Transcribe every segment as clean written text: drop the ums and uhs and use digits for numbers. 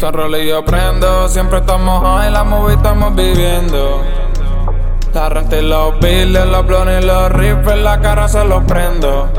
Carro y yo prendo, siempre estamos high, la movie estamos viviendo. La renta y los billes, los blones y los rifles, la cara se los prendo.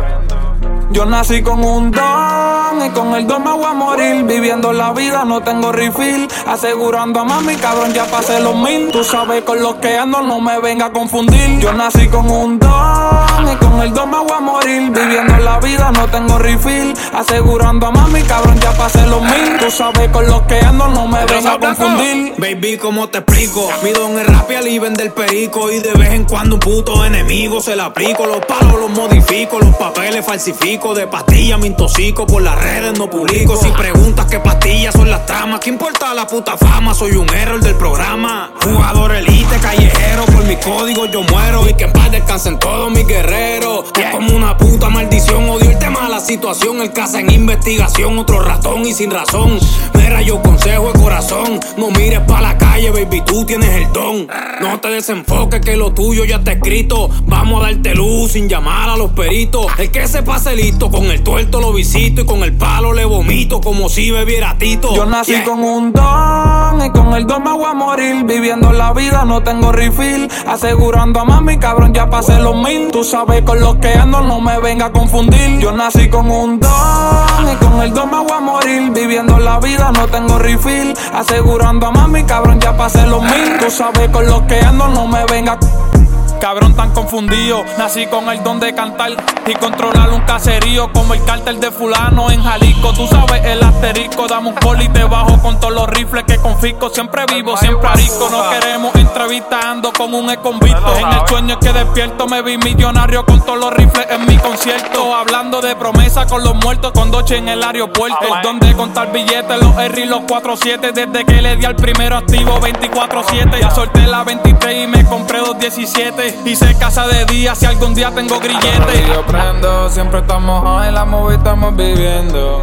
Yo nací con un don y con el don me voy a morir. Viviendo la vida, no tengo refill. Asegurando a mami, cabrón, ya pasé los 1000. Tú sabes con los que ando, no me venga a confundir. Yo nací con un don y con el don me voy a morir. Viviendo la vida, no tengo refill. Asegurando a mami, cabrón, ya pasé los 1000. Tú sabes con los que ando, no me venga a confundir. Baby, ¿cómo te explico? Mi don es rapear y vender perico. Y de vez en cuando un puto enemigo se la aplico. Los palos los modifico, los papeles falsifico. De pastillas me intoxico, por las redes no publico. Si preguntas qué pastillas son las tramas, ¿qué importa la puta fama? Soy un héroe del programa. Jugador elite, callejero, por mi código yo muero. Y que en paz descansen todos mis guerreros. Es como una puta maldición, odio el tema de la situación. El caso en investigación, otro ratón y sin razón. Mira, yo consejo de corazón, no mires pa' la calle, baby, tú tienes el don. No te desenfoques que lo tuyo ya está escrito. Vamos a darte luz sin llamar a los peritos. El que se pase listo, con el tuerto lo visito y con el palo le vomito como si bebiera Tito. Yo nací con un don y con el don me voy a morir. Viviendo la vida, no tengo refill. Asegurando a mami, cabrón, ya pasé los 1000. Tú sabes con los que ando, no me venga a confundir. Yo nací con un don y con el don me voy a morir. Viviendo la vida, no tengo refill. Asegurando a mami, cabrón, ya pasé los 1000. Tú sabes con los que ando, no me venga. Cabrón tan confundido, nací con el don de cantar y controlar un caserío como el cártel de fulano en Jalisco. Tú sabes el asterisco, dame un poli y te bajo con todos los rifles que confisco. Siempre vivo, siempre arico, no queremos entrevistas, ando con un ex-convicto. En el sueño es que despierto, me vi millonario con todos los rifles en mi concierto. Hablando de promesa con los muertos, con Doche en el aeropuerto. El don de contar billetes, los R y los 47. Desde que le di al primero activo 24/7. Ya solté la 23 y me compré 217. Hice casa de día si algún día tengo grillete. Yo prendo, siempre estamos high, la movie estamos viviendo.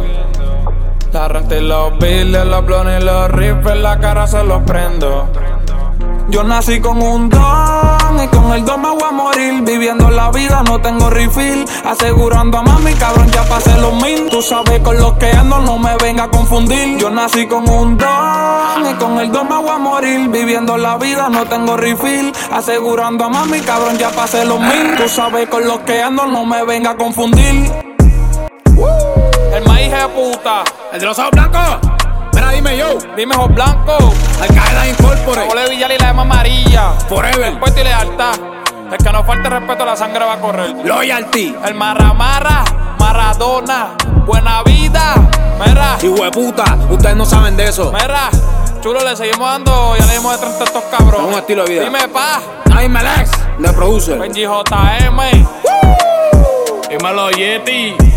La renta y los billes, los blones y los rifles, la cara se los prendo. Yo nací con un don y con el don me voy a morir. Viviendo la vida, no tengo refill. Asegurando a mami, cabrón, ya pasé los 1000. Tú sabes con los que ando, no me venga a confundir. Yo nací con un don y con el don me voy a morir. Viviendo la vida, no tengo refill. Asegurando a mami, cabrón, ya pasé los 1000. Tú sabes con los que ando, no me venga a confundir. El maíz de puta, el de los ojos blancos. Mira, dime yo. Dime ojos blancos. Al Qaeda Incorporate. Ole Villar y la llama amarilla. Forever. Respeto y lealtad. El que no falte respeto, la sangre va a correr. Loyalty. El marra, Maradona. Buena vida. Mira. Hijueputa, ustedes no saben de eso. Mira. Chulo, le seguimos dando. Ya le dimos de 30 a estos cabrones. Es un estilo de vida. Dime, pa. Dime, Lex. De producer. Benji JM. Dímelo, Yeti.